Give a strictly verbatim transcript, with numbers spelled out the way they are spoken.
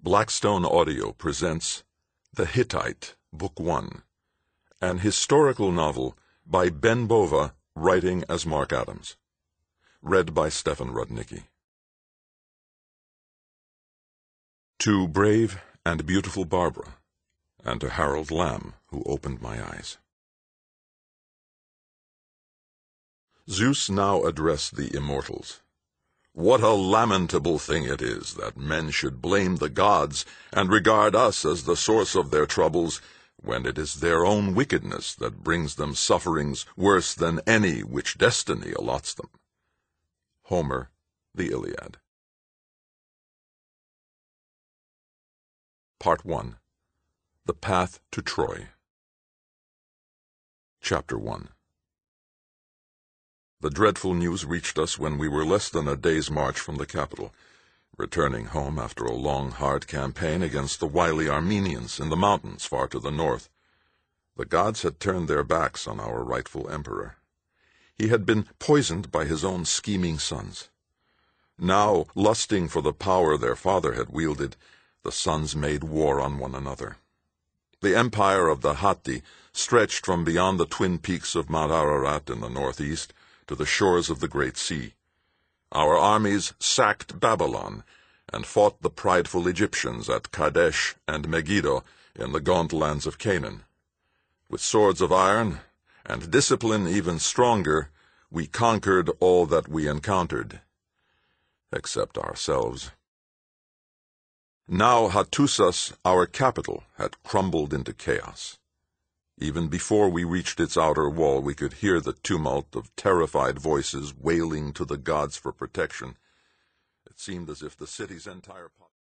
Blackstone Audio presents The Hittite, Book One, an historical novel by Ben Bova, writing as Mark Adams. Read by Stefan Rudnicki. To brave and beautiful Barbara, and to Harold Lamb, who opened my eyes. Zeus now addressed the immortals. What a lamentable thing it is that men should blame the gods and regard us as the source of their troubles, when it is their own wickedness that brings them sufferings worse than any which destiny allots them. Homer, The Iliad. Part One. The Path to Troy. Chapter One. The dreadful news reached us when we were less than a day's march from the capital, returning home after a long, hard campaign against the wily Armenians in the mountains far to the north. The gods had turned their backs on our rightful emperor. He had been poisoned by his own scheming sons. Now, lusting for the power their father had wielded, the sons made war on one another. The empire of the Hatti stretched from beyond the twin peaks of Mount Ararat in the northeast to the shores of the Great Sea. Our armies sacked Babylon and fought the prideful Egyptians at Kadesh and Megiddo in the gaunt lands of Canaan. With swords of iron and discipline even stronger, we conquered all that we encountered, except ourselves. Now Hattusas, our capital, had crumbled into chaos. Even before we reached its outer wall, we could hear the tumult of terrified voices wailing to the gods for protection. It seemed as if the city's entire population